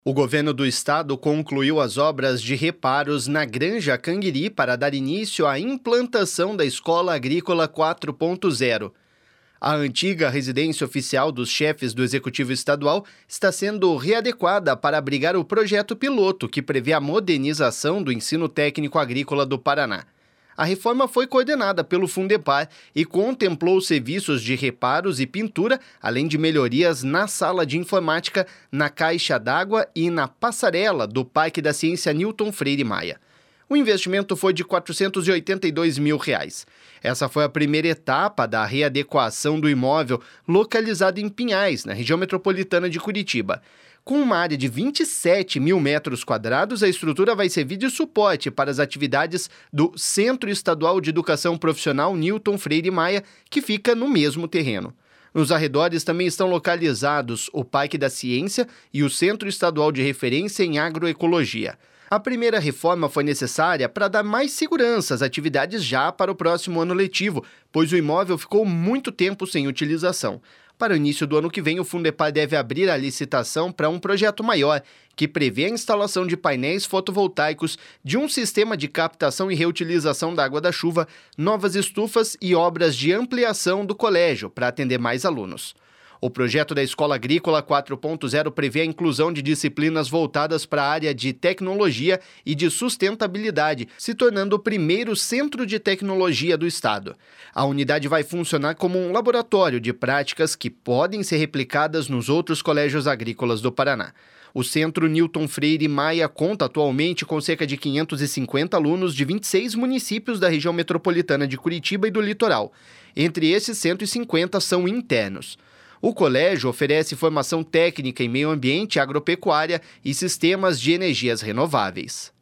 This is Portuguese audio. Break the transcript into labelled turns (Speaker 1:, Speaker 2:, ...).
Speaker 1: O governo do estado concluiu as obras de reparos na Granja Canguiri para dar início à implantação da Escola Agrícola 4.0. A antiga residência oficial dos chefes do Executivo Estadual está sendo readequada para abrigar o projeto piloto que prevê a modernização do ensino técnico agrícola do Paraná. A reforma foi coordenada pelo Fundepar e contemplou serviços de reparos e pintura, além de melhorias na sala de informática, na caixa d'água e na passarela do Parque da Ciência Newton Freire Maia. O investimento foi de R$ 482 mil. Essa foi a primeira etapa da readequação do imóvel localizado em Pinhais, na região metropolitana de Curitiba. Com uma área de 27 mil metros quadrados, a estrutura vai servir de suporte para as atividades do Centro Estadual de Educação Profissional Newton Freire Maia, que fica no mesmo terreno. Nos arredores também estão localizados o Parque da Ciência e o Centro Estadual de Referência em Agroecologia. A primeira reforma foi necessária para dar mais segurança às atividades já para o próximo ano letivo, pois o imóvel ficou muito tempo sem utilização. Para o início do ano que vem, o Fundepar deve abrir a licitação para um projeto maior, que prevê a instalação de painéis fotovoltaicos, de um sistema de captação e reutilização da água da chuva, novas estufas e obras de ampliação do colégio para atender mais alunos. O projeto da Escola Agrícola 4.0 prevê a inclusão de disciplinas voltadas para a área de tecnologia e de sustentabilidade, se tornando o primeiro centro de tecnologia do estado. A unidade vai funcionar como um laboratório de práticas que podem ser replicadas nos outros colégios agrícolas do Paraná. O Centro Newton Freire Maia conta atualmente com cerca de 550 alunos de 26 municípios da região metropolitana de Curitiba e do litoral. Entre esses, 150 são internos. O colégio oferece formação técnica em meio ambiente, agropecuária e sistemas de energias renováveis.